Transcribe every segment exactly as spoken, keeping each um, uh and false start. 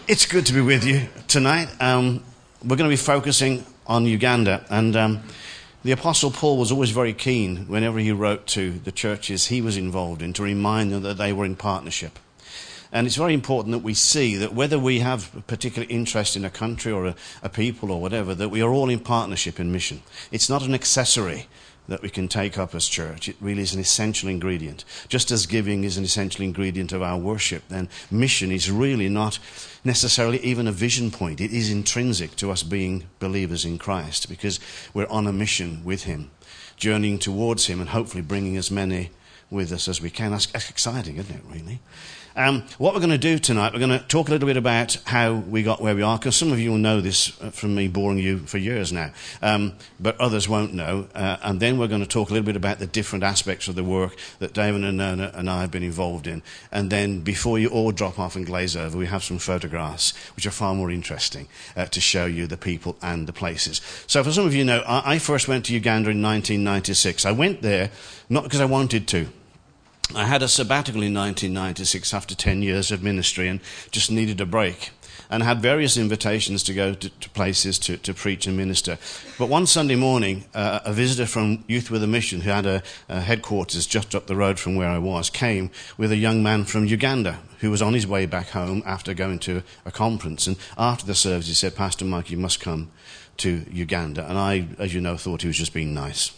It's good to be with you tonight. Um, we're going to be focusing on Uganda, and um, the Apostle Paul was always very keen, whenever he wrote to the churches he was involved in, to remind them that they were in partnership. And it's very important that we see that whether we have a particular interest in a country or a, a people or whatever, that we are all in partnership in mission. It's not an accessory that we can take up as church. It really is an essential ingredient. Just as giving is an essential ingredient of our worship, then mission is really not necessarily even a vision point. It is intrinsic to us being believers in Christ, because we're on a mission with him, journeying towards him and hopefully bringing as many with us as we can. That's, that's exciting, isn't it, really? Um, what we're going to do tonight, we're going to talk a little bit about how we got where we are, because some of you will know this from me boring you for years now, um, but others won't know. Uh, and then we're going to talk a little bit about the different aspects of the work that David and Nona and I have been involved in. And then before you all drop off and glaze over, we have some photographs, which are far more interesting uh, to show you the people and the places. So for some of you know, I, I first went to Uganda in nineteen ninety-six. I went there not because I wanted to. I had a sabbatical in nineteen ninety-six after ten years of ministry and just needed a break. And I had various invitations to go to, to places to, to preach and minister. But one Sunday morning, uh, a visitor from Youth with a Mission, who had a, a headquarters just up the road from where I was, came with a young man from Uganda who was on his way back home after going to a conference. And after the service, he said, "Pastor Mike, you must come to Uganda." And I, as you know, thought he was just being nice.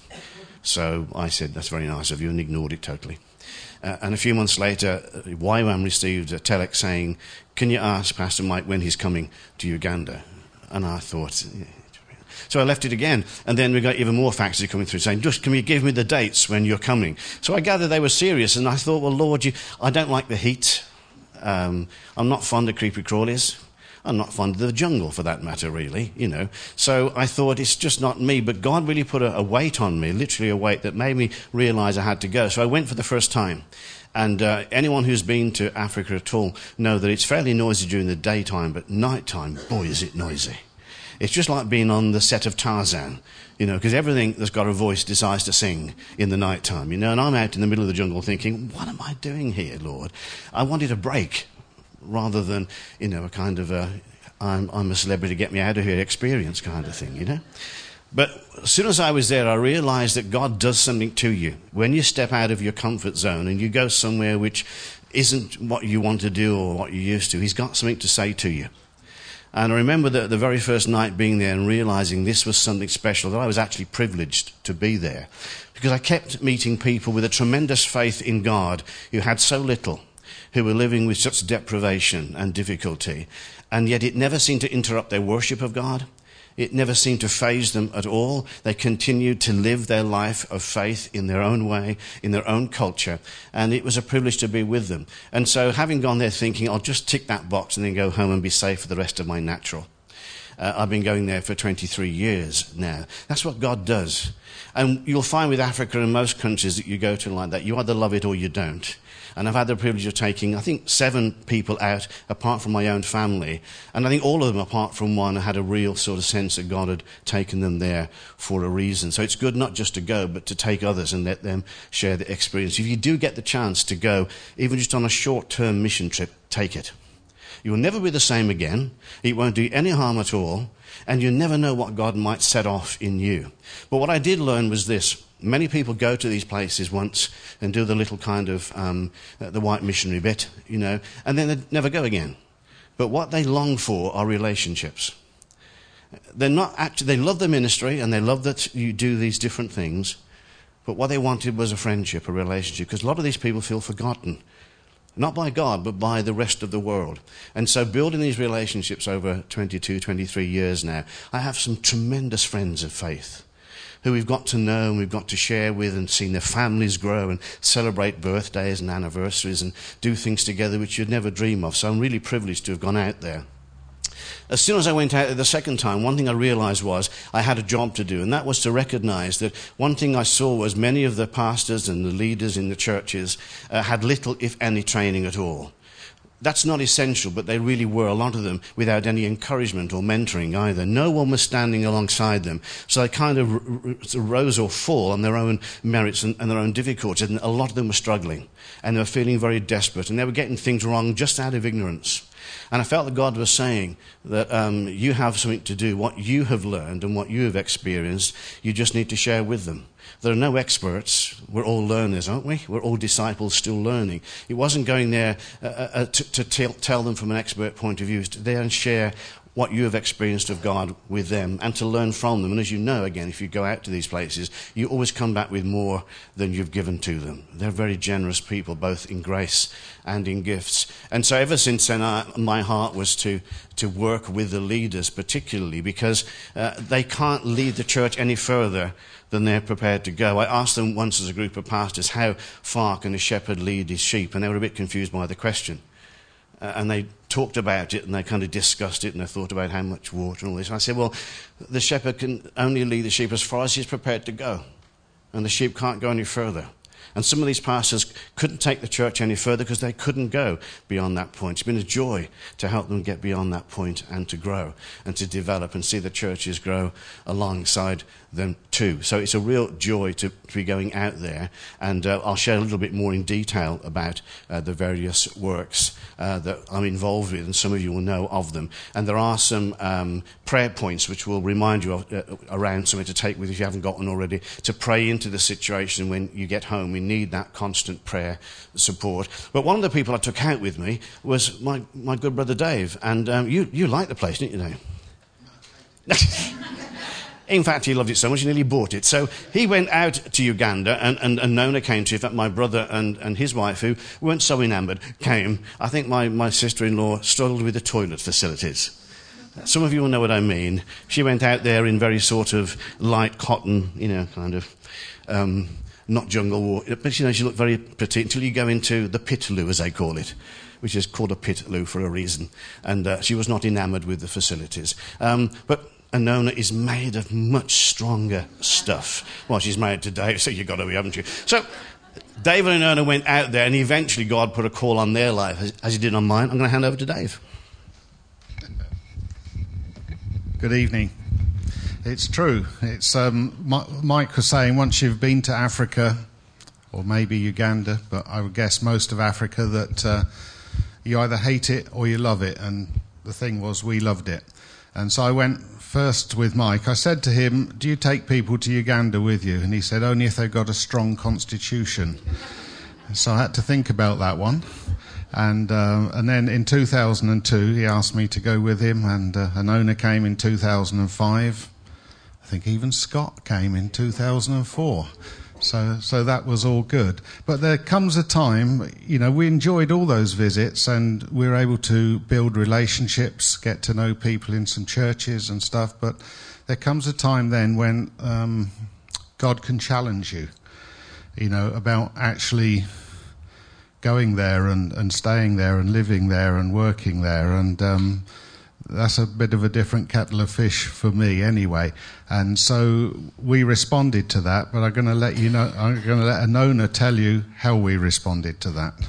So I said, "That's very nice of you," and ignored it totally. Uh, and a few months later, Y WAM received a telex saying, "Can you ask Pastor Mike when he's coming to Uganda?" And I thought, yeah. So I left it again. And then we got even more faxes coming through saying, "Just, can you give me the dates when you're coming?" So I gathered they were serious. And I thought, well, Lord, you, I don't like the heat. Um, I'm not fond of creepy crawlies. I'm not fond of the jungle, for that matter, really, you know. So I thought, it's just not me. But God really put a, a weight on me, literally a weight that made me realize I had to go. So I went for the first time. And uh, anyone who's been to Africa at all know that it's fairly noisy during the daytime, but nighttime, boy, is it noisy. It's just like being on the set of Tarzan, you know, because everything that's got a voice decides to sing in the nighttime, you know. And I'm out in the middle of the jungle thinking, what am I doing here, Lord? I wanted a break, rather than, you know, a kind of a, I'm, I'm a celebrity, get me out of here experience kind of thing, you know. But as soon as I was there, I realized that God does something to you. When you step out of your comfort zone and you go somewhere which isn't what you want to do or what you're used to, he's got something to say to you. And I remember that the very first night being there and realizing this was something special, that I was actually privileged to be there. Because I kept meeting people with a tremendous faith in God who had so little, who were living with such deprivation and difficulty, and yet it never seemed to interrupt their worship of God. It never seemed to faze them at all. They continued to live their life of faith in their own way, in their own culture, and it was a privilege to be with them. And so having gone there thinking, I'll just tick that box and then go home and be safe for the rest of my natural. Uh, I've been going there for twenty-three years now. That's what God does. And you'll find with Africa and most countries that you go to like that, you either love it or you don't. And I've had the privilege of taking, I think, seven people out, apart from my own family. And I think all of them, apart from one, had a real sort of sense that God had taken them there for a reason. So it's good not just to go, but to take others and let them share the experience. If you do get the chance to go, even just on a short-term mission trip, take it. You will never be the same again. It won't do any harm at all. And you never know what God might set off in you. But what I did learn was this. Many people go to these places once and do the little kind of um, the white missionary bit, you know, and then they never go again. But what they long for are relationships. They're not actually, they love the ministry and they love that you do these different things. But what they wanted was a friendship, a relationship, because a lot of these people feel forgotten. Not by God, but by the rest of the world. And so building these relationships over twenty-two, twenty-three years now, I have some tremendous friends of faith who we've got to know and we've got to share with and seen their families grow and celebrate birthdays and anniversaries and do things together which you'd never dream of. So I'm really privileged to have gone out there. As soon as I went out there the second time, one thing I realized was I had a job to do, and that was to recognize that one thing I saw was many of the pastors and the leaders in the churches uh, had little, if any, training at all. That's not essential, but they really were, a lot of them, without any encouragement or mentoring either. No one was standing alongside them. So they kind of rose or fall on their own merits and, and their own difficulties. And a lot of them were struggling. And they were feeling very desperate. And they were getting things wrong just out of ignorance. And I felt that God was saying that um, you have something to do. What you have learned and what you have experienced, you just need to share with them. There are no experts. We're all learners, aren't we? We're all disciples still learning. It wasn't going there uh, uh, to, to tell, tell them from an expert point of view. It's to there and share what you have experienced of God with them and to learn from them. And as you know, again, if you go out to these places, you always come back with more than you've given to them. They're very generous people, both in grace and in gifts. And so ever since then, I, my heart was to, to work with the leaders particularly because uh, they can't lead the church any further than they're prepared to go. I asked them once as a group of pastors, how far can a shepherd lead his sheep? And they were a bit confused by the question. Uh, and they talked about it and they kind of discussed it and they thought about how much water and all this. And I said, well, the shepherd can only lead the sheep as far as he's prepared to go. And the sheep can't go any further. And some of these pastors couldn't take the church any further because they couldn't go beyond that point. It's been a joy to help them get beyond that point and to grow and to develop and see the churches grow alongside them too. So it's a real joy to, to be going out there. And uh, I'll share a little bit more in detail about uh, the various works uh, that I'm involved with, and some of you will know of them. And there are some um, prayer points which will remind you of, uh, around something to take with if you haven't got one already, to pray into the situation when you get home. We need that constant prayer support. But one of the people I took out with me was my, my good brother Dave. And um, you, you liked the place, didn't you, Dave? In fact, he loved it so much he nearly bought it. So he went out to Uganda, and, and, and Nona came to. In fact, my brother and, and his wife, who weren't so enamoured, came. I think my, my sister-in-law struggled with the toilet facilities. Some of you will know what I mean. She went out there in very sort of light cotton, you know, kind of... Um, not jungle water, but you know, she looked very pretty until you go into the pit loo, as they call it, which is called a pit loo for a reason. And uh, she was not enamoured with the facilities. Um, but Anona is made of much stronger stuff. Well, she's married to Dave, so you've got to be, haven't you? So David and Anona went out there, and eventually God put a call on their life, as, as he did on mine. I'm going to hand over to Dave. Good evening. It's true. It's um, Mike was saying once you've been to Africa, or maybe Uganda, but I would guess most of Africa, that uh, you either hate it or you love it. And the thing was, we loved it. And so I went first with Mike. I said to him, do you take people to Uganda with you? And he said, only if they've got a strong constitution. So I had to think about that one. And uh, and then in two thousand two, he asked me to go with him, and uh, Anona came in two thousand five. I think even Scott came in two thousand four. So so that was all good. But there comes a time, you know, we enjoyed all those visits and we were able to build relationships, get to know people in some churches and stuff. But there comes a time then when um, God can challenge you, you know, about actually going there and, and staying there and living there and working there. And um, that's a bit of a different kettle of fish for me anyway. And so we responded to that, but I'm going to let you know, I'm going to let Anona tell you how we responded to that.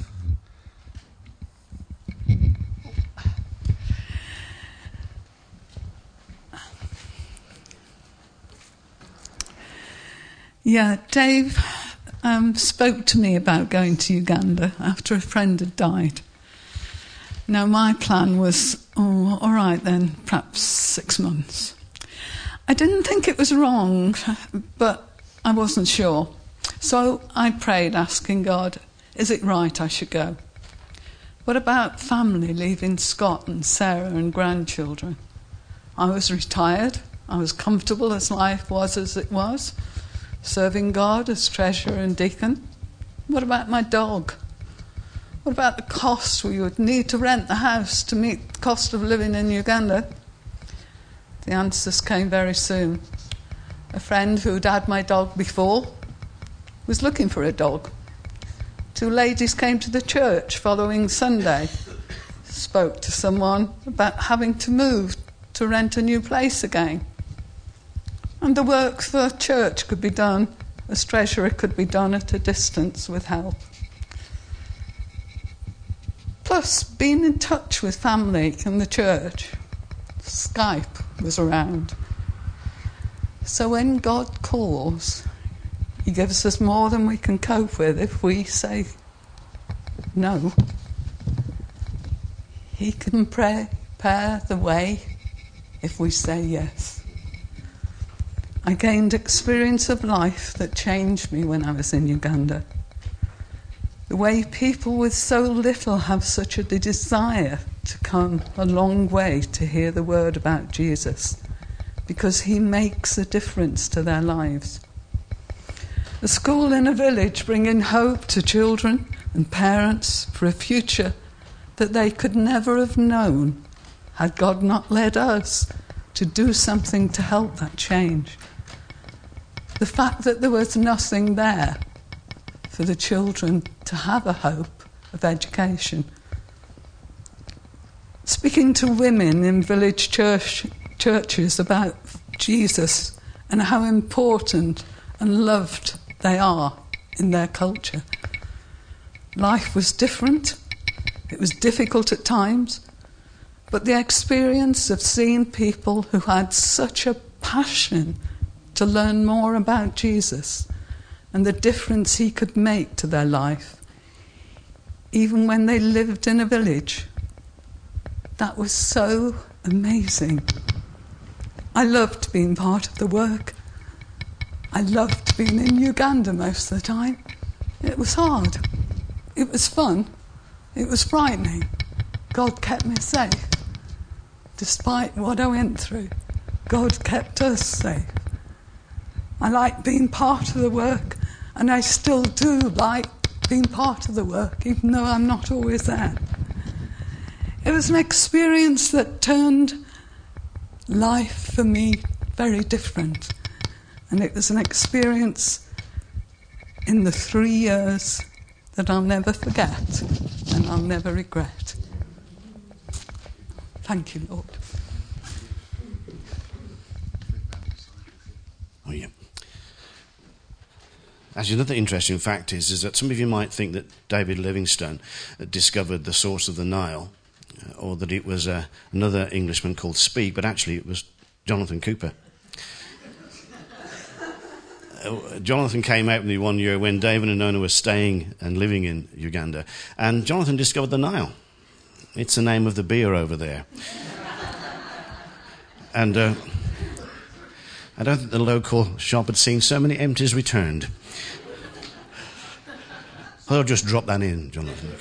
Yeah, Dave um, spoke to me about going to Uganda after a friend had died. Now, my plan was, oh, all right then, perhaps six months. I didn't think it was wrong, but I wasn't sure. So I prayed, asking God, is it right I should go? What about family, leaving Scott and Sarah and grandchildren? I was retired. I was comfortable as life was as it was, serving God as treasurer and deacon. What about my dog? What about the cost? We would need to rent the house to meet the cost of living in Uganda. The answers came very soon. A friend who'd had my dog before was looking for a dog. Two ladies came to the church following Sunday, spoke to someone about having to move to rent a new place again. And the work for church could be done, as treasurer could be done at a distance with help. Plus, being in touch with family and the church. Skype was around. So when God calls, he gives us more than we can cope with if we say no. He can prepare the way if we say yes. I gained experience of life that changed me when I was in Uganda. The way people with so little have such a desire to come a long way to hear the word about Jesus, because he makes a difference to their lives. A school in a village bringing hope to children and parents for a future that they could never have known had God not led us to do something to help that change. The fact that there was nothing there for the children to have a hope of education. Speaking to women in village church, churches about Jesus and how important and loved they are in their culture. Life was different. It was difficult at times. But the experience of seeing people who had such a passion to learn more about Jesus and the difference he could make to their life, even when they lived in a village, that was so amazing. I loved being part of the work. I loved being in Uganda most of the time. It was hard. It was fun. It was frightening. God kept me safe. Despite what I went through, God kept us safe. I like being part of the work, and I still do like being part of the work, even though I'm not always there. It was an experience that turned life for me very different. And it was an experience in the three years that I'll never forget and I'll never regret. Thank you, Lord. Oh, yeah. Actually, another interesting fact is, is that some of you might think that David Livingstone discovered the source of the Nile, or that it was uh, another Englishman called Speke, but actually it was Jonathan Cooper. uh, Jonathan came out with me one year when David and Nona were staying and living in Uganda, and Jonathan discovered the Nile. It's the name of the beer over there. and uh, I don't think the local shop had seen so many empties returned. I'll just drop that in, Jonathan.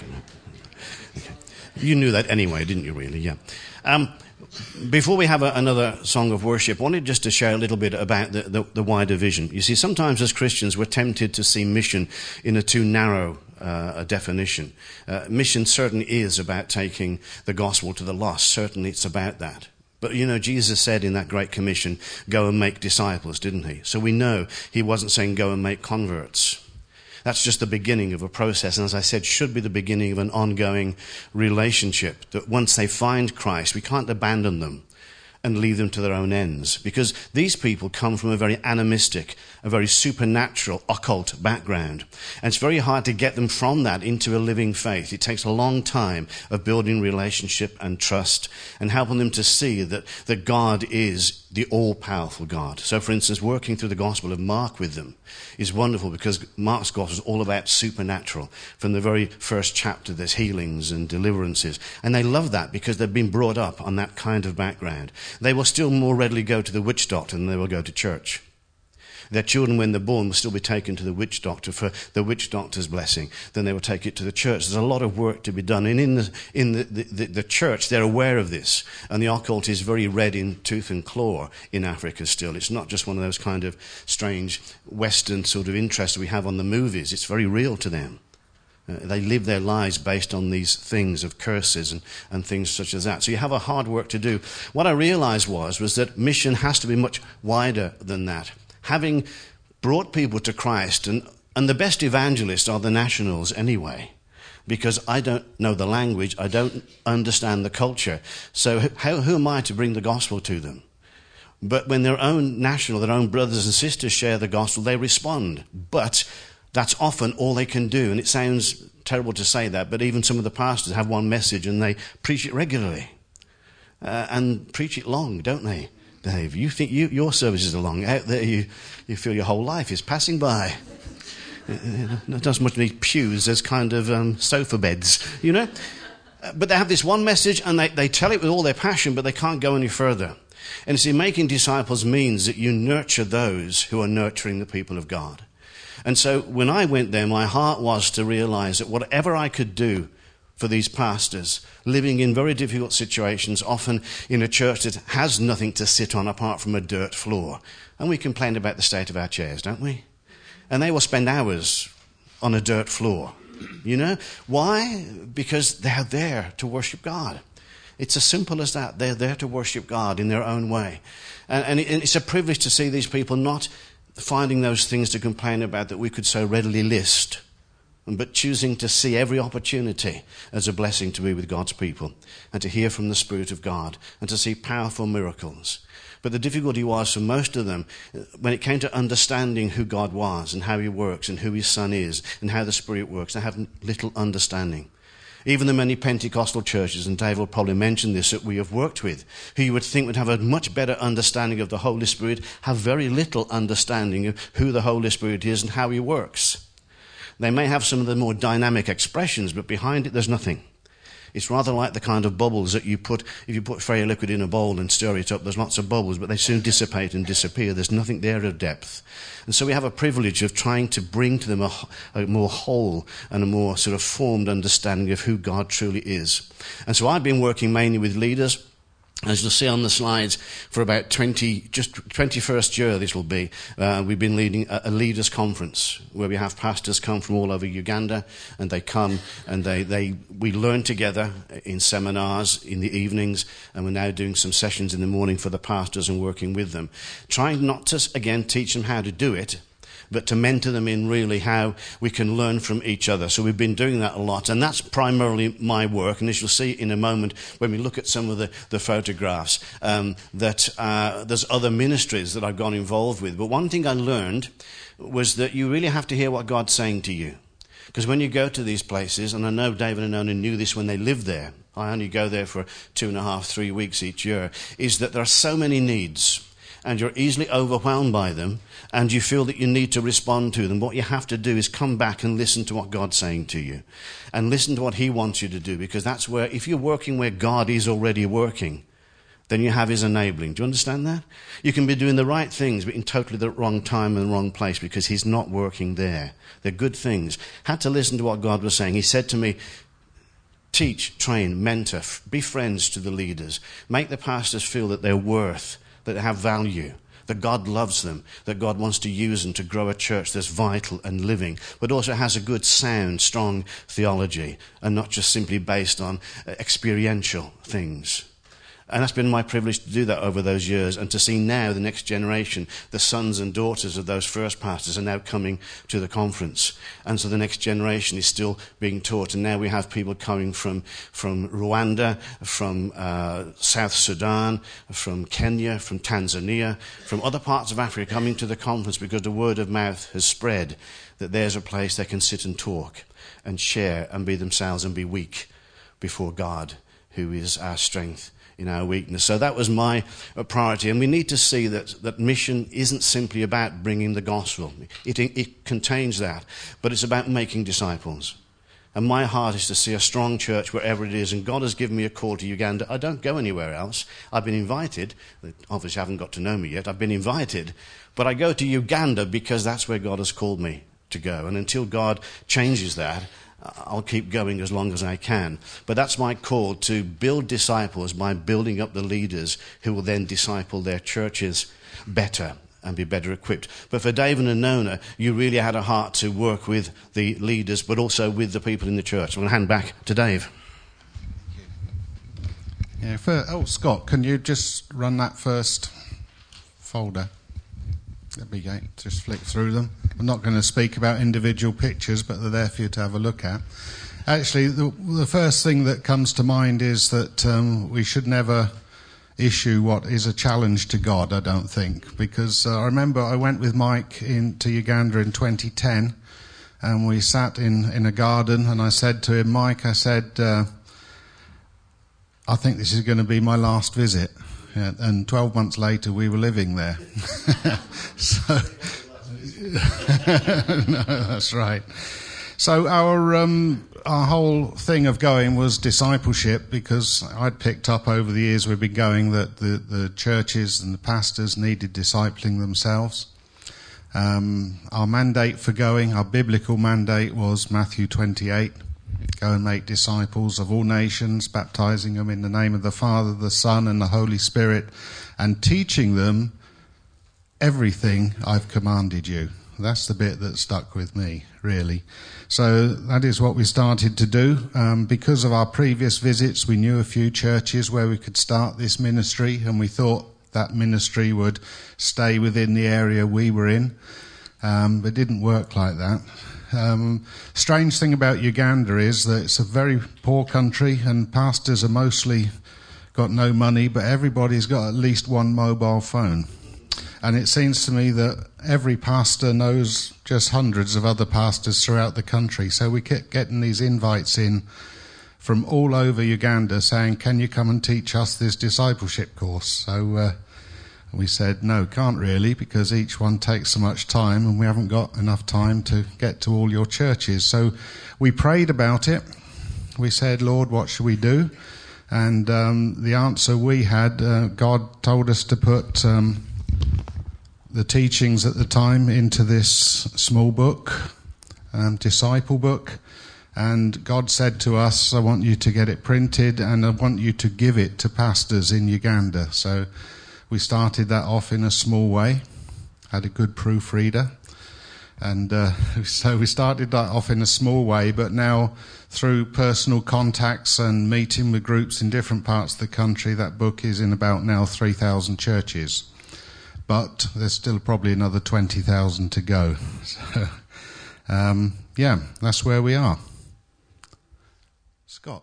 Okay. You knew that anyway, didn't you, really? Yeah. Um, before we have a, another song of worship, I wanted just to share a little bit about the, the, the wider vision. You see, sometimes as Christians, we're tempted to see mission in a too narrow uh, a definition. Uh, mission certainly is about taking the gospel to the lost. Certainly it's about that. But, you know, Jesus said in that Great Commission, go and make disciples, didn't he? So we know he wasn't saying go and make converts. That's just the beginning of a process, and as I said, should be the beginning of an ongoing relationship, that once they find Christ, we can't abandon them and leave them to their own ends, because these people come from a very animistic, a very supernatural, occult background, and it's very hard to get them from that into a living faith. It takes a long time of building relationship and trust and helping them to see that, that God is the all-powerful God. So, for instance, working through the Gospel of Mark with them is wonderful, because Mark's Gospel is all about supernatural. From the very first chapter, there's healings and deliverances. And they love that because they've been brought up on that kind of background. They will still more readily go to the witch doctor than they will go to church. Their children, when they're born, will still be taken to the witch doctor for the witch doctor's blessing. Then they will take it to the church. There's a lot of work to be done. And in the, in the, the, the church, they're aware of this. And the occult is very red in tooth and claw in Africa still. It's not just one of those kind of strange Western sort of interests we have on the movies. It's very real to them. Uh, they live their lives based on these things of curses and, and things such as that. So you have a hard work to do. What I realized was, was that mission has to be much wider than that. Having brought people to Christ, and, and the best evangelists are the nationals anyway, because I don't know the language, I don't understand the culture. So how, who am I to bring the gospel to them? But when their own national, their own brothers and sisters share the gospel, they respond. But that's often all they can do. And it sounds terrible to say that, but even some of the pastors have one message and they preach it regularly. Uh, and preach it long, don't they, Dave? You think you, your services are long. Out there, you, you feel your whole life is passing by. It doesn't much need pews as kind of um, sofa beds, you know. Uh, but they have this one message and they, they tell it with all their passion, but they can't go any further. And see, making disciples means that you nurture those who are nurturing the people of God. And so when I went there, my heart was to realize that whatever I could do for these pastors, living in very difficult situations, often in a church that has nothing to sit on apart from a dirt floor. And we complain about the state of our chairs, don't we? And they will spend hours on a dirt floor. You know? Why? Because they're there to worship God. It's as simple as that. They're there to worship God in their own way. And, and it's a privilege to see these people not finding those things to complain about that we could so readily list, but choosing to see every opportunity as a blessing to be with God's people and to hear from the Spirit of God and to see powerful miracles. But the difficulty was for most of them, when it came to understanding who God was and how he works and who his Son is and how the Spirit works, they have little understanding. Even the many Pentecostal churches, and Dave will probably mention this, that we have worked with, who you would think would have a much better understanding of the Holy Spirit, have very little understanding of who the Holy Spirit is and how he works. They may have some of the more dynamic expressions, but behind it there's nothing. It's rather like the kind of bubbles that you put, if you put Freya liquid in a bowl and stir it up, there's lots of bubbles, but they soon dissipate and disappear. There's nothing there of depth. And so we have a privilege of trying to bring to them a, a more whole and a more sort of formed understanding of who God truly is. And so I've been working mainly with leaders, as you'll see on the slides, for about twenty, just twenty-first year this will be. Uh, we've been leading a, a leaders conference where we have pastors come from all over Uganda, and they come and they, they we learn together in seminars in the evenings, and we're now doing some sessions in the morning for the pastors and working with them, trying not to again teach them how to do it, but to mentor them in really how we can learn from each other. So we've been doing that a lot, and that's primarily my work. And as you'll see in a moment when we look at some of the, the photographs, um, that uh, there's other ministries that I've gone involved with. But one thing I learned was that you really have to hear what God's saying to you. Because when you go to these places, and I know David and Ona knew this when they lived there, I only go there for two and a half, three weeks each year, is that there are so many needs, and you're easily overwhelmed by them, and you feel that you need to respond to them. What you have to do is come back and listen to what God's saying to you, and listen to what he wants you to do, because that's where, if you're working where God is already working, then you have his enabling. Do you understand that? You can be doing the right things, but in totally the wrong time and the wrong place, because he's not working there. They're good things. Had to listen to what God was saying. He said to me, teach, train, mentor, be friends to the leaders. Make the pastors feel that they're worth, that they have value, that God loves them, that God wants to use them to grow a church that's vital and living, but also has a good, sound, strong theology, and not just simply based on uh, experiential things. And that's been my privilege to do that over those years, and to see now the next generation, the sons and daughters of those first pastors are now coming to the conference. And so the next generation is still being taught, and now we have people coming from, from Rwanda, from uh, South Sudan, from Kenya, from Tanzania, from other parts of Africa coming to the conference because the word of mouth has spread that there's a place they can sit and talk and share and be themselves and be weak before God, who is our strength in our weakness. So that was my priority. And we need to see that, that mission isn't simply about bringing the gospel. It, it contains that, but it's about making disciples. And my heart is to see a strong church wherever it is. And God has given me a call to Uganda. I don't go anywhere else. I've been invited. Obviously, haven't got to know me yet. I've been invited. But I go to Uganda because that's where God has called me to go. And until God changes that, I'll keep going as long as I can. But that's my call, to build disciples by building up the leaders who will then disciple their churches better and be better equipped. But for David and Nona, you really had a heart to work with the leaders, but also with the people in the church. I'm going to hand back to Dave. Yeah, for, oh, Scott, can you just run that first folder? There we go. Just flick through them. I'm not going to speak about individual pictures, but they're there for you to have a look at. Actually, the, the first thing that comes to mind is that um, we should never issue what is a challenge to God, I don't think. Because uh, I remember I went with Mike in, to Uganda in twenty ten, and we sat in, in a garden, and I said to him, Mike, I said, uh, I think this is going to be my last visit. Yeah, and twelve months later, we were living there. so, no, that's right. So our, um, our whole thing of going was discipleship, because I'd picked up over the years we've been going that the, the churches and the pastors needed discipling themselves. Um, our mandate for going, our biblical mandate was Matthew twenty-eight. Go and make disciples of all nations, baptizing them in the name of the Father, the Son, and the Holy Spirit, and teaching them everything I've commanded you. That's the bit that stuck with me, really. So that is what we started to do. Um, because of our previous visits, we knew a few churches where we could start this ministry, and we thought that ministry would stay within the area we were in. Um, but it didn't work like that. Um, strange thing about Uganda is that it's a very poor country, and pastors are mostly got no money, but everybody's got at least one mobile phone. And it seems to me that every pastor knows just hundreds of other pastors throughout the country. So we kept getting these invites in from all over Uganda saying, can you come and teach us this discipleship course? So uh, we said, no, can't really, because each one takes so much time and we haven't got enough time to get to all your churches. So we prayed about it. We said, Lord, what should we do? And um, the answer we had, uh, God told us to put um, the teachings at the time into this small book, um, disciple book. And God said to us, I want you to get it printed and I want you to give it to pastors in Uganda. So we started that off in a small way, had a good proofreader. And uh, so we started that off in a small way, but now through personal contacts and meeting with groups in different parts of the country, that book is in about now three thousand churches. But there's still probably another twenty thousand to go. So, um, yeah, that's where we are. Scott.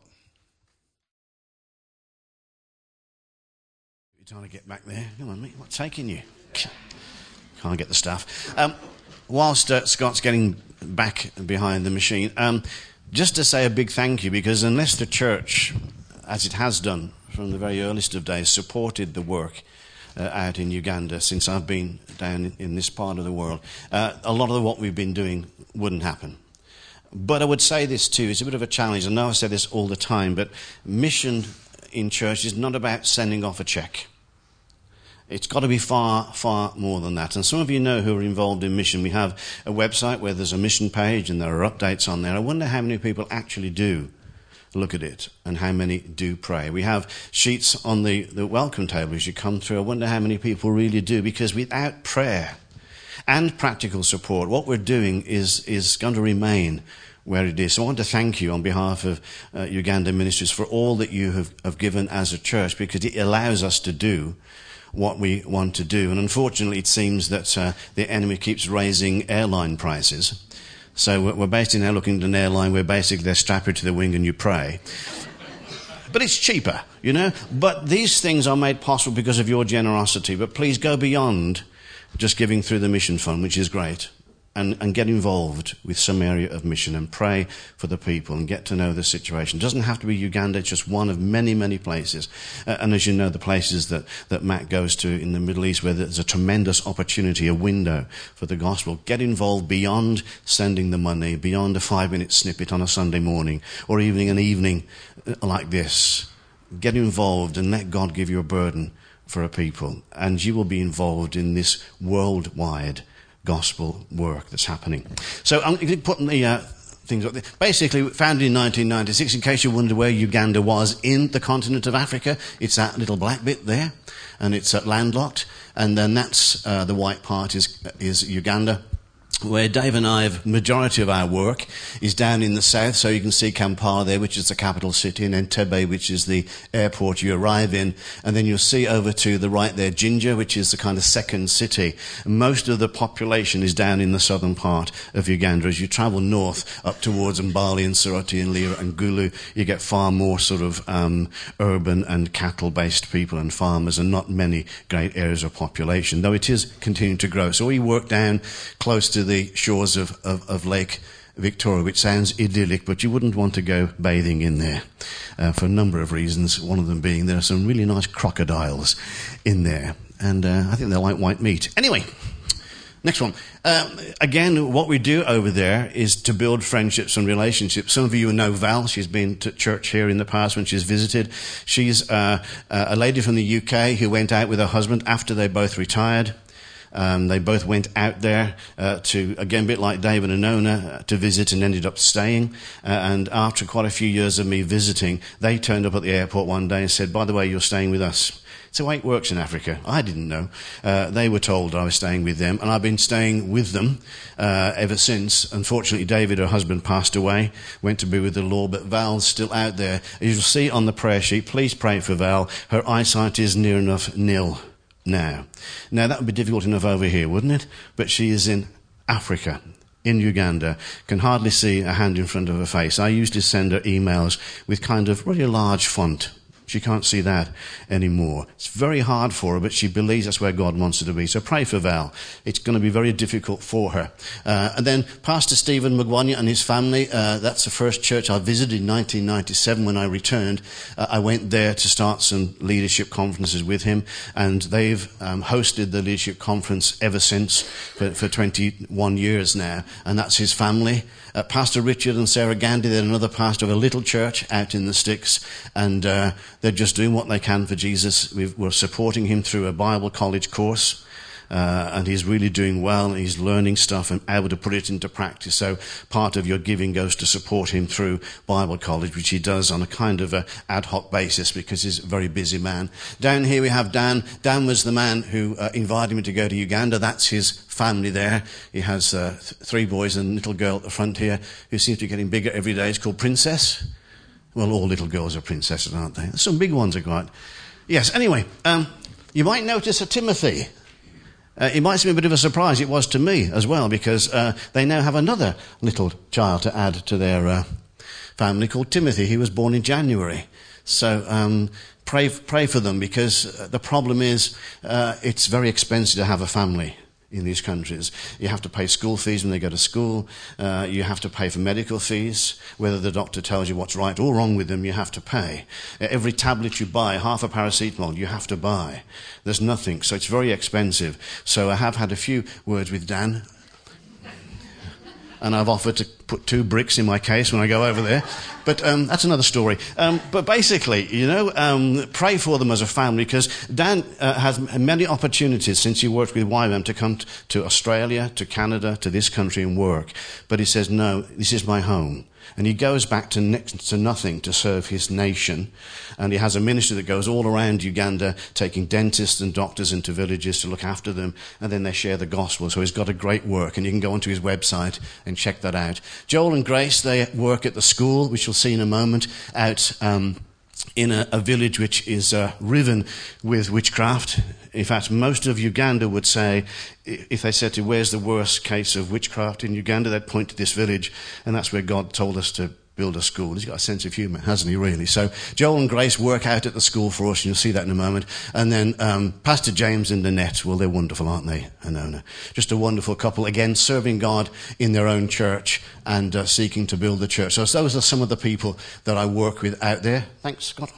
You're trying to get back there. Come on, mate. What's taking you? Can't get the stuff. Um, whilst uh, Scott's getting back behind the machine, um, just to say a big thank you, because unless the church, as it has done from the very earliest of days, supported the work Uh, out in Uganda since I've been down in, in this part of the world, uh, a lot of what we've been doing wouldn't happen. But I would say this too, it's a bit of a challenge. I know I say this all the time, but mission in church is not about sending off a check. It's got to be far, far more than that. And some of you know who are involved in mission. We have a website where there's a mission page and there are updates on there. I wonder how many people actually do look at it and how many do pray. We have sheets on the, the welcome table as you come through. I wonder how many people really do, because without prayer and practical support, what we're doing is, is going to remain where it is. So I want to thank you on behalf of uh, Uganda Ministries for all that you have, have given as a church, because it allows us to do what we want to do. And unfortunately, it seems that uh, the enemy keeps raising airline prices. So we're basically now looking at an airline where basically they strap you to the wing and you pray. But it's cheaper, you know. But these things are made possible because of your generosity. But please go beyond just giving through the mission fund, which is great, and, and get involved with some area of mission and pray for the people and get to know the situation. It doesn't have to be Uganda, it's just one of many, many places. Uh, and as you know, the places that, that Matt goes to in the Middle East, where there's a tremendous opportunity, a window for the gospel. Get involved beyond sending the money, beyond a five-minute snippet on a Sunday morning, or even an evening like this. Get involved and let God give you a burden for a people. And you will be involved in this worldwide gospel work that's happening. So I'm putting the uh, things up there. Basically, founded in nineteen ninety-six, in case you wonder where Uganda was in the continent of Africa, it's that little black bit there, and it's uh, landlocked, and then that's uh, the white part is, is Uganda. Where Dave and I have, majority of our work is down in the south, so you can see Kampala there, which is the capital city, and Entebbe, which is the airport you arrive in, and then you'll see over to the right there, Jinja, which is the kind of second city. Most of the population is down in the southern part of Uganda. As you travel north up towards Mbali and Soroti and Lira and Gulu, you get far more sort of um, urban and cattle-based people and farmers, and not many great areas of population, though it is continuing to grow. So we work down close to the shores of, of, of Lake Victoria, which sounds idyllic, but you wouldn't want to go bathing in there uh, for a number of reasons, one of them being there are some really nice crocodiles in there, and uh, I think they like white meat. Anyway, Next one. Um, again, what we do over there is to build friendships and relationships. Some of you know Val. She's been to church here in the past when she's visited. She's uh, a lady from the U K who went out with her husband after they both retired. Um, they both went out there uh, to, again, a bit like David and Nona, uh, to visit and ended up staying. Uh, and after quite a few years of me visiting, they turned up at the airport one day and said, by the way, you're staying with us. It's the way it works in Africa. I didn't know. Uh, they were told I was staying with them, and I've been staying with them uh, ever since. Unfortunately, David, her husband, passed away, went to be with the Lord, but Val's still out there. As you'll see on the prayer sheet, please pray for Val. Her eyesight is near enough nil now. Now, that would be difficult enough over here, wouldn't it? But she is in Africa, in Uganda, can hardly see a hand in front of her face. I used to send her emails with kind of really large font. She can't see that anymore. It's very hard for her, but she believes that's where God wants her to be. So pray for Val. It's going to be very difficult for her. Uh, and then Pastor Stephen Mugwanya and his family, uh, that's the first church I visited in nineteen ninety-seven when I returned. Uh, I went there to start some leadership conferences with him, and they've um, hosted the leadership conference ever since for, for twenty-one years now, and that's his family. Uh, Pastor Richard and Sarah Gandhi, they're another pastor of a little church out in the sticks, and uh, they're just doing what they can for Jesus. We've, we're supporting him through a Bible college course, uh, and he's really doing well. He's learning stuff and able to put it into practice. So part of your giving goes to support him through Bible college, which he does on a kind of a ad hoc basis because he's a very busy man. Down here we have Dan. Dan was the man who uh, invited me to go to Uganda. That's his family there. He has uh, th- three boys and a little girl at the front here who seems to be getting bigger every day. It's called Princess. Well, all little girls are princesses, aren't they? Some big ones are quite. Yes, anyway, um, you might notice a Timothy. Uh, it might seem a bit of a surprise. It was to me as well, because uh, they now have another little child to add to their uh, family called Timothy. He was born in January. So um, pray, pray for them, because the problem is uh, it's very expensive to have a family in these countries. You have to pay school fees when they go to school. Uh, you have to pay for medical fees. Whether the doctor tells you what's right or wrong with them, you have to pay. Every tablet you buy, half a paracetamol, you have to buy. There's nothing. So it's very expensive. So I have had a few words with Dan, and I've offered to put two bricks in my case when I go over there. But um, that's another story. Um, but basically, you know, um, pray for them as a family, because Dan uh, has many opportunities since he worked with Y WAM to come t- to Australia, to Canada, to this country and work. But he says, no, this is my home. And he goes back to next to nothing to serve his nation. And he has a ministry that goes all around Uganda, taking dentists and doctors into villages to look after them. And then they share the gospel. So he's got a great work. And you can go onto his website and check that out. Joel and Grace, they work at the school, which you'll see in a moment, out um, in a, a village which is uh, riven with witchcraft. In fact, most of Uganda would say, if they said to where's the worst case of witchcraft in Uganda, they'd point to this village, and that's where God told us to build a school. He's got a sense of humour, hasn't he, really? So Joel and Grace work out at the school for us, and you'll see that in a moment. And then um, Pastor James and Nanette, well, they're wonderful, aren't they, Anona? Just a wonderful couple, again, serving God in their own church and uh, seeking to build the church. So those are some of the people that I work with out there. Thanks, Scott.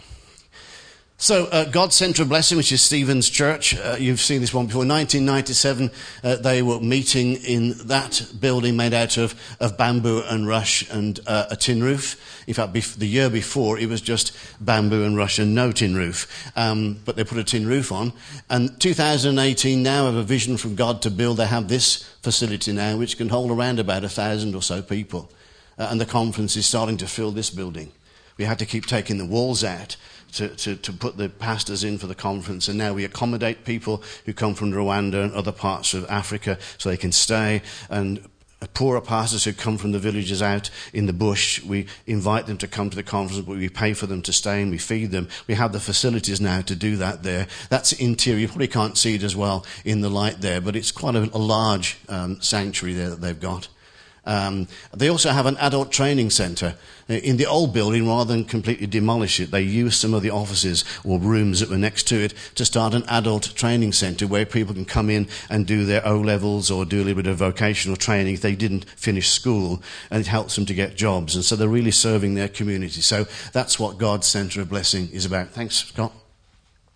So, uh, God's Centre of Blessing, which is Stephen's church, uh, you've seen this one before. nineteen ninety-seven, uh, they were meeting in that building made out of, of bamboo and rush and uh, a tin roof. In fact, bef- the year before, it was just bamboo and rush and no tin roof. Um, but they put a tin roof on. And two thousand eighteen now, have a vision from God to build. They have this facility now, which can hold around about a thousand or so people. Uh, and the conference is starting to fill this building. We had to keep taking the walls out To, to, to put the pastors in for the conference, and now we accommodate people who come from Rwanda and other parts of Africa so they can stay, and poorer pastors who come from the villages out in the bush, we invite them to come to the conference, but we pay for them to stay and we feed them. We have the facilities now to do that there. That's interior. You probably can't see it as well in the light there, but it's quite a, a large um, sanctuary there that they've got. Um, they also have an adult training centre in the old building. Rather than completely demolish it, they used some of the offices or rooms that were next to it to start an adult training centre where people can come in and do their O-levels or do a little bit of vocational training if they didn't finish school, and it helps them to get jobs. And so they're really serving their community. So that's what God's Centre of Blessing is about. Thanks, Scott.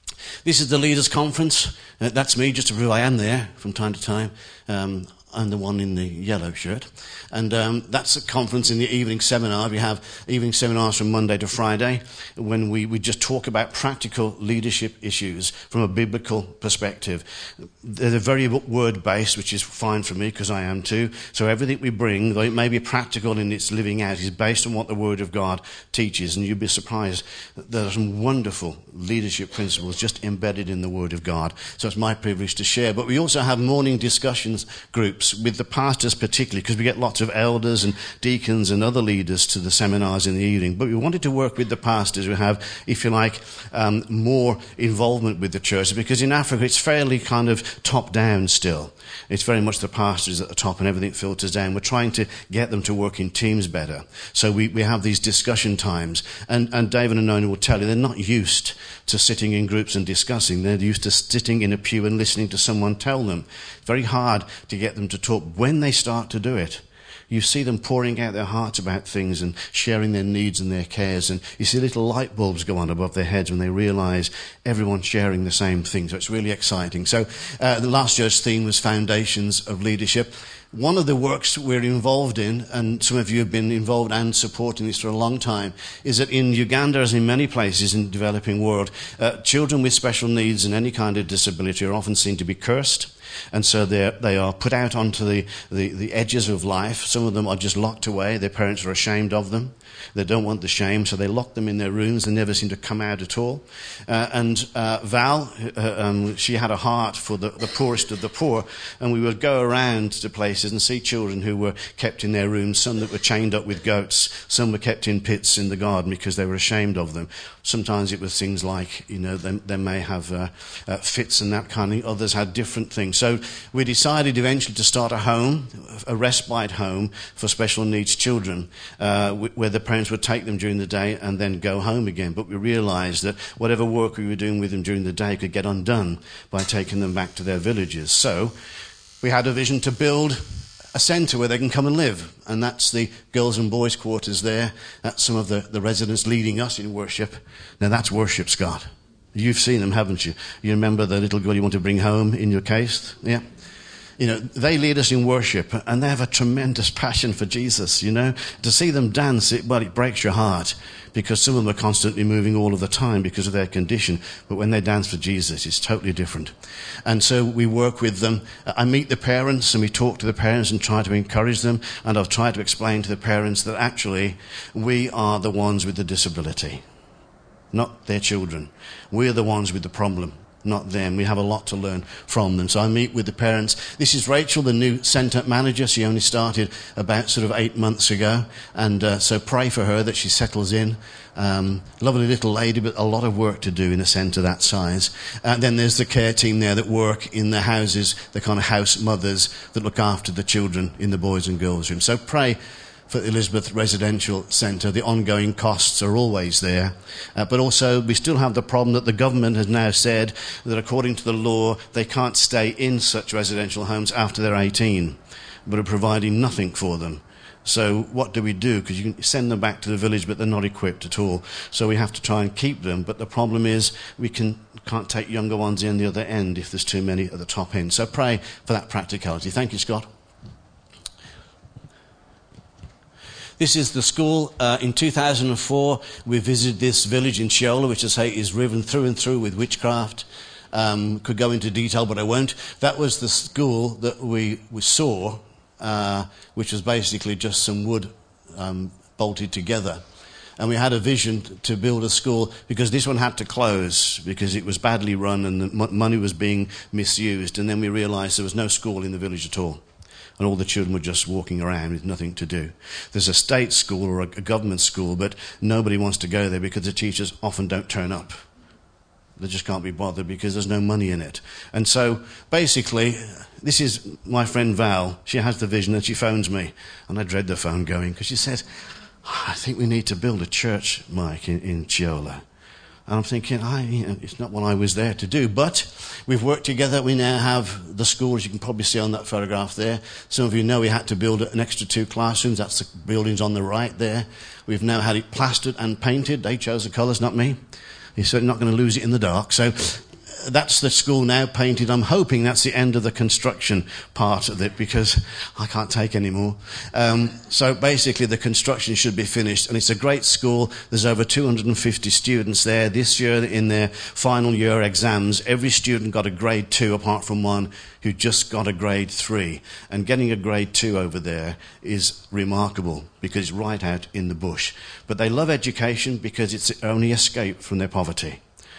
This is the Leaders' Conference. Uh, that's me, just to prove I am there from time to time. Um, I'm the one in the yellow shirt. And um, that's a conference in the evening seminar. We have evening seminars from Monday to Friday when we, we just talk about practical leadership issues from a biblical perspective. They're very word-based, which is fine for me because I am too. So everything we bring, though it may be practical in its living out, is based on what the Word of God teaches. And you'd be surprised that there are some wonderful leadership principles just embedded in the Word of God. So it's my privilege to share. But we also have morning discussions groups with the pastors particularly, because we get lots of elders and deacons and other leaders to the seminars in the evening. But we wanted to work with the pastors who have, if you like, um, more involvement with the church, because in Africa it's fairly kind of top-down still. It's very much the pastors at the top and everything filters down. We're trying to get them to work in teams better. So we, we have these discussion times. And, and David and Nona will tell you they're not used to sitting in groups and discussing. They're used to sitting in a pew and listening to someone tell them. It's very hard to get them to talk. When they start to do it, you see them pouring out their hearts about things and sharing their needs and their cares. And you see little light bulbs go on above their heads when they realise everyone's sharing the same thing. So it's really exciting. So uh, the last year's theme was Foundations of Leadership. One of the works we're involved in, and some of you have been involved and supporting this for a long time, is that in Uganda, as in many places in the developing world, uh, children with special needs and any kind of disability are often seen to be cursed. And so they are put out onto the, the, the edges of life. Some of them are just locked away. Their parents are ashamed of them. They don't want the shame, so they lock them in their rooms. They never seem to come out at all. Uh, and uh, Val, uh, um, she had a heart for the, the poorest of the poor, and we would go around to places and see children who were kept in their rooms, some that were chained up with goats, some were kept in pits in the garden because they were ashamed of them. Sometimes it was things like, you know, they, they may have uh, uh, fits and that kind of thing. Others had different things. So we decided eventually to start a home, a respite home for special needs children, uh, where the parents would take them during the day and then go home again. But we realised that whatever work we were doing with them during the day could get undone by taking them back to their villages. So we had a vision to build a centre where they can come and live. And that's the girls and boys quarters there. That's some of the, the residents leading us in worship. Now that's worship, Scott. You've seen them, haven't you? You remember the little girl you want to bring home in your case? Yeah. You know, they lead us in worship, and they have a tremendous passion for Jesus, you know. To see them dance, it, well, it breaks your heart, because some of them are constantly moving all of the time because of their condition. But when they dance for Jesus, it's totally different. And so we work with them. I meet the parents, and we talk to the parents and try to encourage them. And I've tried to explain to the parents that actually we are the ones with the disability, not their children. We're the ones with the problem, not them. We have a lot to learn from them. So I meet with the parents. This is Rachel, the new centre manager. She only started about sort of eight months ago. And uh, so pray for her that she settles in. Um, lovely little lady, but a lot of work to do in a centre that size. And then there's the care team there that work in the houses, the kind of house mothers that look after the children in the boys and girls room. So pray for the Elizabeth Residential Centre. The ongoing costs are always there. Uh, but also we still have the problem that the government has now said that according to the law they can't stay in such residential homes after they're eighteen, but are providing nothing for them. So what do we do? Because you can send them back to the village, but they're not equipped at all. So we have to try and keep them. But the problem is we can, can't take younger ones in the other end if there's too many at the top end. So pray for that practicality. Thank you, Scott. This is the school. Uh, in two thousand four, we visited this village in Chiola, which I say is riven through and through with witchcraft. Um, could go into detail, but I won't. That was the school that we, we saw, uh, which was basically just some wood um, bolted together. And we had a vision to build a school because this one had to close because it was badly run and the money was being misused. And then we realised there was no school in the village at all. And all the children were just walking around with nothing to do. There's a state school or a government school, but nobody wants to go there because the teachers often don't turn up. They just can't be bothered because there's no money in it. And so, basically, this is my friend Val. She has the vision and she phones me. And I dread the phone going because she said, oh, I think we need to build a church, Mike, in, in Chiola. And I'm thinking, I, you know, it's not what I was there to do. But we've worked together. We now have the school, as you can probably see on that photograph there. Some of you know we had to build an extra two classrooms. That's the buildings on the right there. We've now had it plastered and painted. They chose the colours, not me. You're certainly not going to lose it in the dark. So that's the school now painted. I'm hoping that's the end of the construction part of it, because I can't take any more. Um, so basically the construction should be finished, and it's a great school. There's over two hundred fifty students there. This year, in their final year exams, every student got a grade two, apart from one who just got a grade three. And getting a grade two over there is remarkable, because it's right out in the bush. But they love education because it's the only escape from their poverty.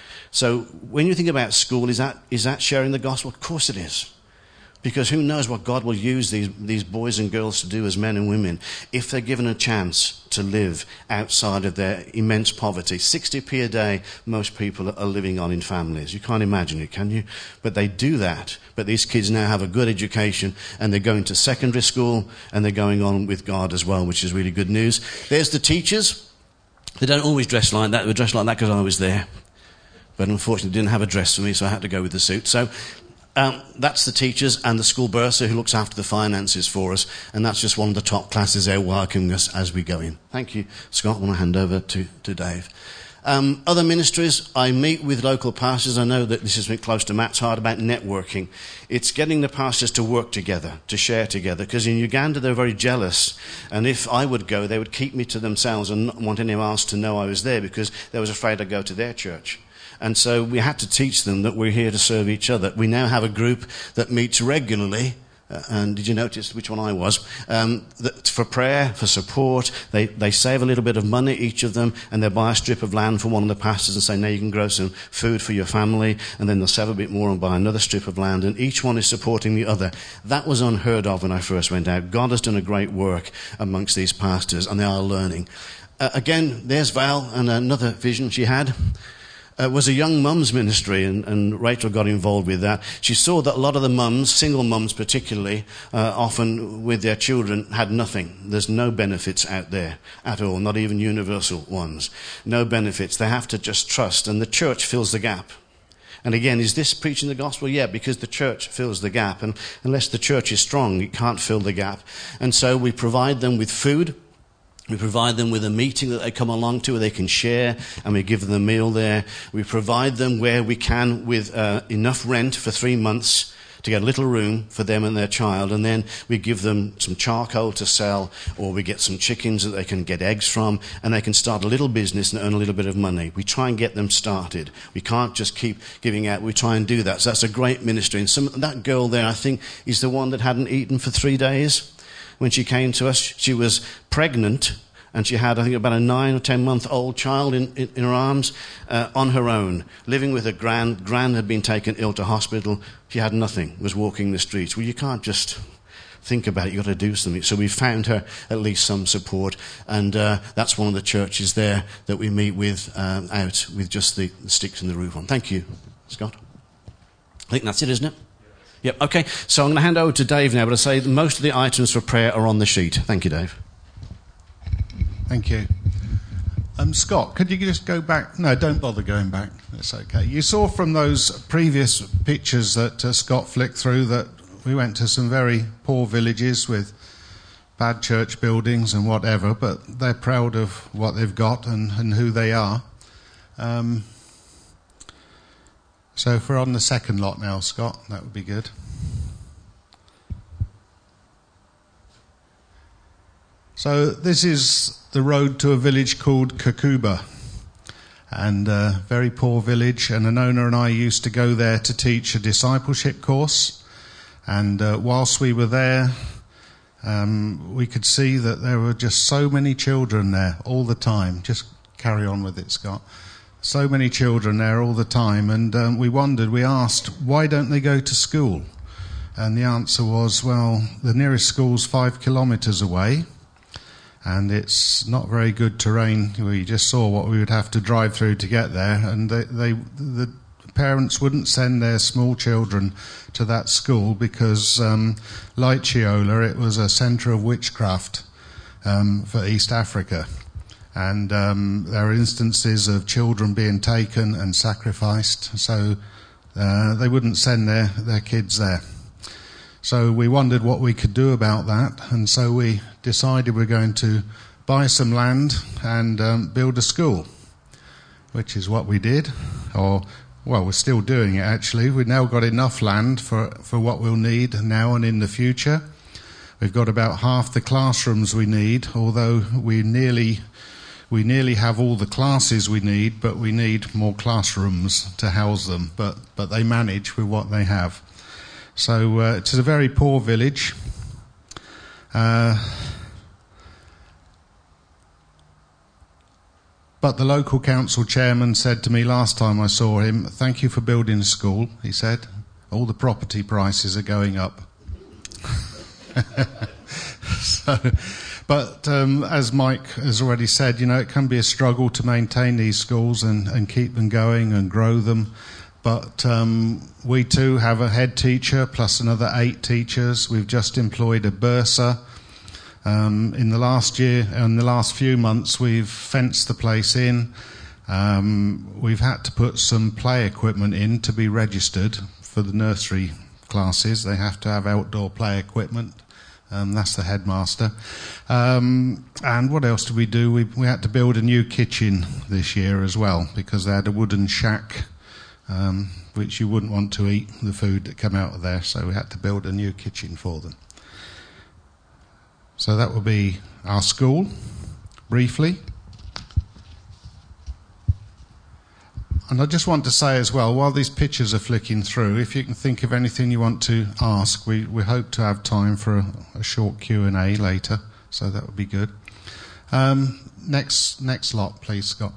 So when you think about school, is that is that sharing the gospel? Of course it is. Because who knows what God will use these, these boys and girls to do as men and women if they're given a chance to live outside of their immense poverty. sixty p a day most people are living on in families. You can't imagine it, can you? But they do that. But these kids now have a good education, and they're going to secondary school, and they're going on with God as well, which is really good news. There's the teachers. They don't always dress like that. They were dressed like that because I was there. But unfortunately didn't have a dress for me, so I had to go with the suit. So um, that's the teachers and the school bursar who looks after the finances for us. And that's just one of the top classes there welcoming us as we go in. Thank you, Scott. I want to hand over to, to Dave. Um, other ministries, I meet with local pastors. I know that this has been close to Matt's heart about networking. It's getting the pastors to work together, to share together. Because in Uganda, they're very jealous. And if I would go, they would keep me to themselves and not want anyone else to know I was there, because they was afraid I'd go to their church. And so we had to teach them that we're here to serve each other. We now have a group that meets regularly. Uh, and did you notice which one I was? Um, that for prayer, for support. They, they save a little bit of money, each of them, and they buy a strip of land from one of the pastors and say, now you can grow some food for your family. And then they'll save a bit more and buy another strip of land. And each one is supporting the other. That was unheard of when I first went out. God has done a great work amongst these pastors, and they are learning. Uh, again, there's Val, and another vision she had. Uh, was a young mums ministry, and, and Rachel got involved with that. She saw that a lot of the mums, single mums particularly, uh, often with their children, had nothing. There's no benefits out there at all, not even universal ones. No benefits. They have to just trust, and the church fills the gap. And again, is this preaching the gospel? Yeah, because the church fills the gap, and unless the church is strong, it can't fill the gap. And so we provide them with food. We provide them with a meeting that they come along to where they can share, and we give them a meal there. We provide them where we can with uh, enough rent for three months to get a little room for them and their child, and then we give them some charcoal to sell, or we get some chickens that they can get eggs from, and they can start a little business and earn a little bit of money. We try and get them started. We can't just keep giving out. We try and do that. So that's a great ministry. And some, that girl there, I think, is the one that hadn't eaten for three days. When she came to us, she was pregnant, and she had, I think, about a nine or ten month old child in, in, in her arms, uh, on her own, living with her gran. Gran had been taken ill to hospital. She had nothing, was walking the streets. Well, you can't just think about it. You've got to do something. So we found her at least some support, and uh, that's one of the churches there that we meet with um, out with just the, the sticks and the roof on. Thank you, Scott. I think that's it, isn't it? Yep, okay. So I'm going to hand over to Dave now, but I say that most of the items for prayer are on the sheet. Thank you, Dave. Thank you. Um, Scott, could you just go back? No, don't bother going back. That's okay. You saw from those previous pictures that uh, Scott flicked through that we went to some very poor villages with bad church buildings and whatever, but they're proud of what they've got and, and who they are. Um, so if we're on the second lot now, Scott, that would be good. So this is the road to a village called Kakuba, and a very poor village, and an owner and I used to go there to teach a discipleship course, and uh, whilst we were there, um, we could see that there were just so many children there all the time. Just carry on with it, Scott. So many children there all the time, and um, we wondered, we asked, why don't they go to school? And the answer was, well, the nearest school's five kilometres away, and it's not very good terrain. We just saw what we would have to drive through to get there, and they, they the parents wouldn't send their small children to that school because, um, like Chiola, it was a centre of witchcraft um, for East Africa. And um, there are instances of children being taken and sacrificed, so uh, they wouldn't send their, their kids there. So we wondered what we could do about that, and so we decided we're going to buy some land and um, build a school, which is what we did, or well, we're still doing it actually. We've now got enough land for, for what we'll need now and in the future. We've got about half the classrooms we need, although we nearly we nearly have all the classes we need, but we need more classrooms to house them. But but they manage with what they have. So uh, it's a very poor village. Uh, but the local council chairman said to me last time I saw him, "Thank you for building a school," he said. "All the property prices are going up." so, but um, as Mike has already said, you know, it can be a struggle to maintain these schools and, and keep them going and grow them. But um, we too have a head teacher plus another eight teachers. We've just employed a bursar. Um, in the last year, in the last few months, we've fenced the place in. Um, we've had to put some play equipment in to be registered for the nursery classes. They have to have outdoor play equipment. Um, that's the headmaster. Um, and what else did we do? We, we had to build a new kitchen this year as well, because they had a wooden shack, um, which you wouldn't want to eat the food that came out of there. So we had to build a new kitchen for them. So that will be our school, briefly. And I just want to say as well, while these pictures are flicking through, if you can think of anything you want to ask, we, we hope to have time for a, a short Q and A later, so that would be good. Um, next, next lot, please, Scott.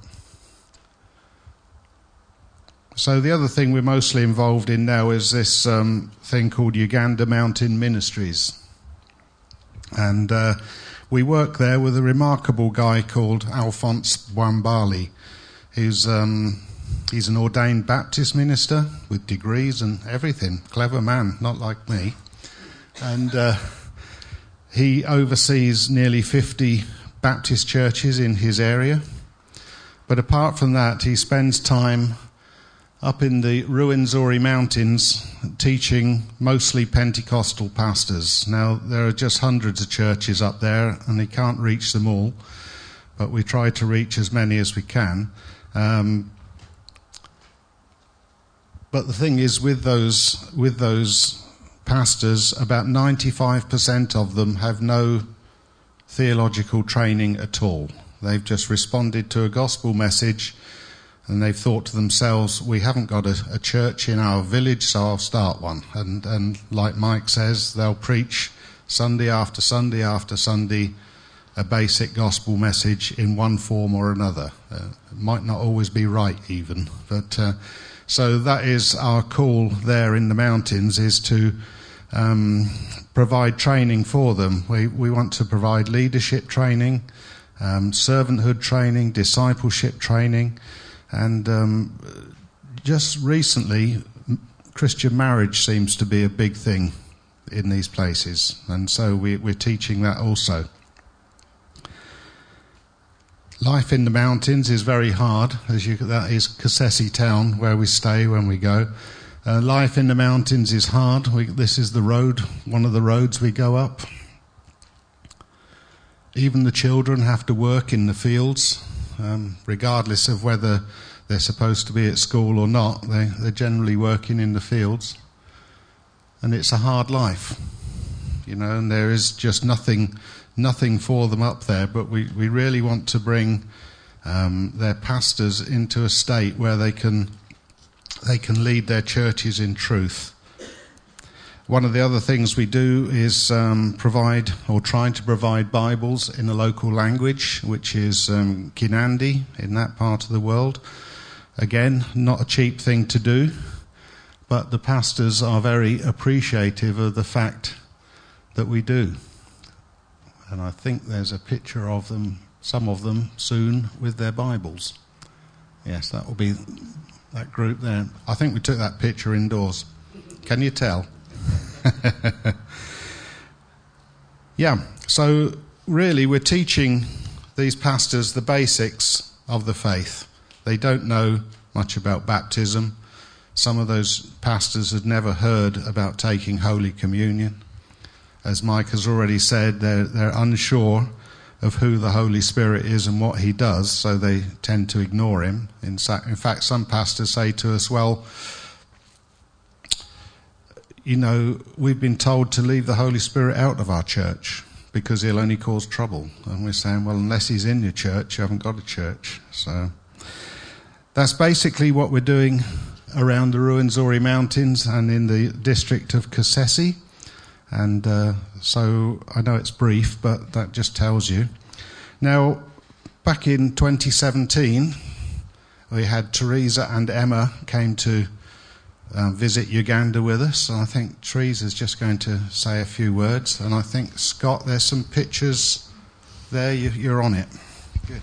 So the other thing we're mostly involved in now is this um, thing called Uganda Mountain Ministries. And uh, we work there with a remarkable guy called Alphonse Bwambali, who's... Um, He's an ordained Baptist minister with degrees and everything. Clever man, not like me. And uh, he oversees nearly fifty Baptist churches in his area. But apart from that, he spends time up in the Ruwenzori Mountains teaching mostly Pentecostal pastors. Now, there are just hundreds of churches up there, and he can't reach them all. But we try to reach as many as we can. Um, But the thing is, with those with those pastors, about ninety-five percent of them have no theological training at all. They've just responded to a gospel message, and they've thought to themselves, "We haven't got a, a church in our village, so I'll start one." And and like Mike says, they'll preach Sunday after Sunday after Sunday a basic gospel message in one form or another. Uh, it might not always be right, even, but. Uh, So that is our call there in the mountains, is to um, provide training for them. We, we want to provide leadership training, um, servanthood training, discipleship training, and um, just recently Christian marriage seems to be a big thing in these places, and so we, we're teaching that also. Life in the mountains is very hard, as you, that is Kasese town where we stay when we go. Uh, life in the mountains is hard. We, this is the road, one of the roads we go up. Even the children have to work in the fields, um, regardless of whether they're supposed to be at school or not. They, they're generally working in the fields. And it's a hard life, you know, and there is just nothing... Nothing for them up there, but we, we really want to bring um, their pastors into a state where they can they can lead their churches in truth. One of the other things we do is um, provide, or try to provide, Bibles in a local language, which is um, Kinandi in that part of the world. Again, not a cheap thing to do, but the pastors are very appreciative of the fact that we do. And I think there's a picture of them, some of them, soon with their Bibles. Yes, that will be that group there. I think we took that picture indoors. Can you tell? Yeah, so really we're teaching these pastors the basics of the faith. They don't know much about baptism. Some of those pastors had never heard about taking Holy Communion. As Mike has already said, they're, they're unsure of who the Holy Spirit is and what he does, so they tend to ignore him. In fact, some pastors say to us, well, you know, we've been told to leave the Holy Spirit out of our church because he'll only cause trouble. And we're saying, well, unless he's in your church, you haven't got a church. So that's basically what we're doing around the Ruwenzori Mountains and in the district of Kasese. And uh, so I know it's brief, but that just tells you. Now, back in twenty seventeen, we had Teresa and Emma came to uh, visit Uganda with us. And I think Teresa's just going to say a few words. And I think, Scott, there's some pictures there. You, you're on it. Good.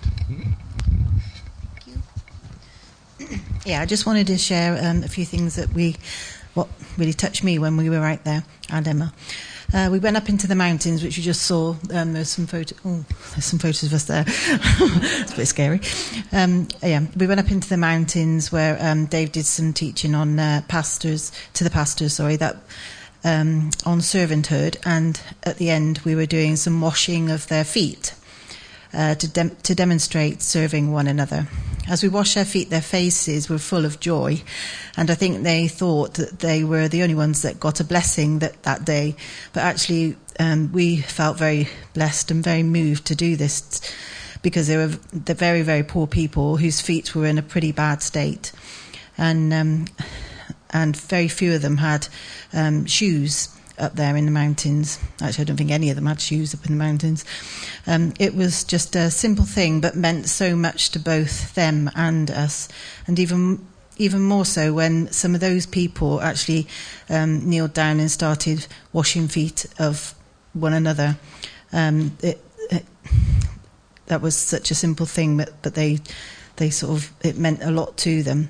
Yeah, I just wanted to share um, a few things that we, what really touched me when we were out there, and Emma. Uh, we went up into the mountains, which you just saw. Um, there's some photo. Oh, there's some photos of us there. It's a bit scary. Um, yeah, we went up into the mountains where um, Dave did some teaching on uh, pastors to the pastors. Sorry, that um, on servanthood, and at the end we were doing some washing of their feet uh, to dem- to demonstrate serving one another. As we washed their feet, their faces were full of joy, and I think they thought that they were the only ones that got a blessing that, that day. But actually, um, we felt very blessed and very moved to do this, because they were the very, very poor people whose feet were in a pretty bad state, and um, and very few of them had um, shoes up there in the mountains. Actually, I don't think any of them had shoes up in the mountains. Um, it was just a simple thing, but meant so much to both them and us, and even even more so when some of those people actually um, kneeled down and started washing feet of one another. Um, it, it, that was such a simple thing, but, but they they sort of, it meant a lot to them.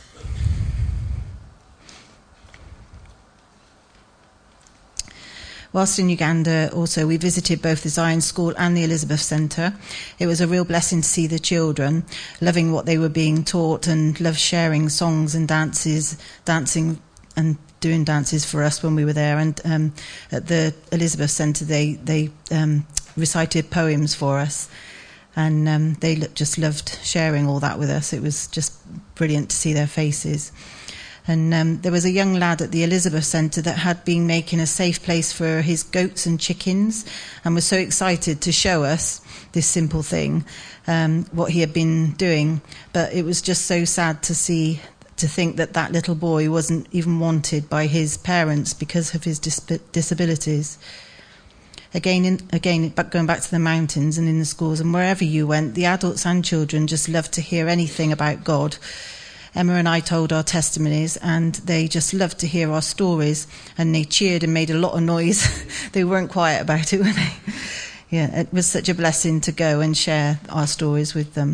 Whilst in Uganda, also, we visited both the Zion School and the Elizabeth Centre. It was a real blessing to see the children loving what they were being taught and love sharing songs and dances, dancing and doing dances for us when we were there. And um, at the Elizabeth Centre, they, they um, recited poems for us. And um, they just loved sharing all that with us. It was just brilliant to see their faces. And um, there was a young lad at the Elizabeth Centre that had been making a safe place for his goats and chickens, and was so excited to show us this simple thing, um, what he had been doing. But it was just so sad to see, to think that that little boy wasn't even wanted by his parents because of his dis- disabilities. Again, in, again, going back to the mountains and in the schools and wherever you went, the adults and children just loved to hear anything about God. Emma and I told our testimonies, and they just loved to hear our stories, and they cheered and made a lot of noise. They weren't quiet about it, were they? Yeah, it was such a blessing to go and share our stories with them,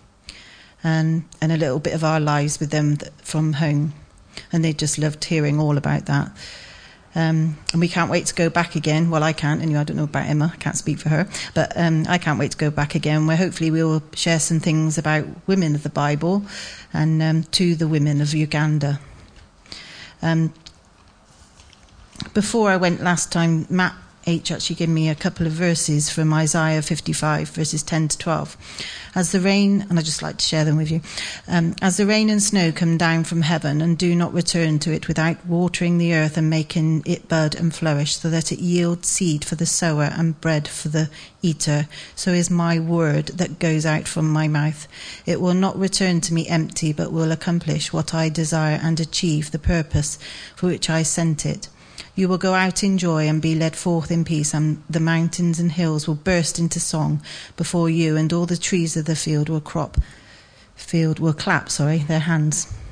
and and a little bit of our lives with them from home, and they just loved hearing all about that. Um, and we can't wait to go back again. Well, I can't. Anyway, I don't know about Emma. I can't speak for her. But um, I can't wait to go back again, where hopefully we will share some things about women of the Bible and um, to the women of Uganda. Um, before I went last time, Matt H actually gave me a couple of verses from Isaiah fifty-five, verses ten to twelve. As the rain, and I'd just like to share them with you. Um, as the rain and snow come down from heaven and do not return to it without watering the earth and making it bud and flourish, so that it yields seed for the sower and bread for the eater, so is my word that goes out from my mouth. It will not return to me empty, but will accomplish what I desire and achieve the purpose for which I sent it. You will go out in joy and be led forth in peace, and the mountains and hills will burst into song before you, and all the trees of the field will crop, field will clap, sorry, their hands.